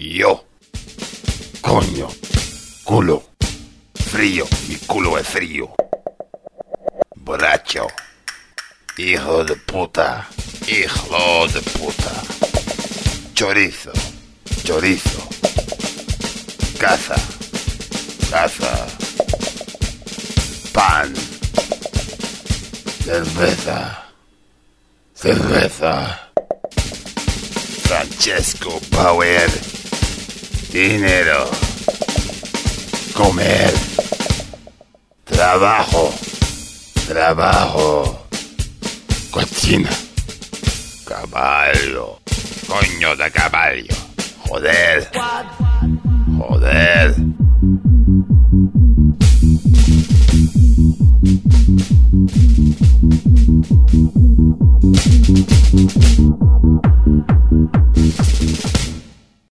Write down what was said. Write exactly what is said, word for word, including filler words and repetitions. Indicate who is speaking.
Speaker 1: Yo. Coño. Culo. Frío. Mi culo es frío. Borracho. Hijo de puta. Hijo de puta. Chorizo. Chorizo. Caza. Caza. Pan. Cerveza. Cerveza. Francesco Power. Dinero. Comer. Trabajo. Trabajo. Cocina. Caballo. Coño de caballo. Joder. Joder.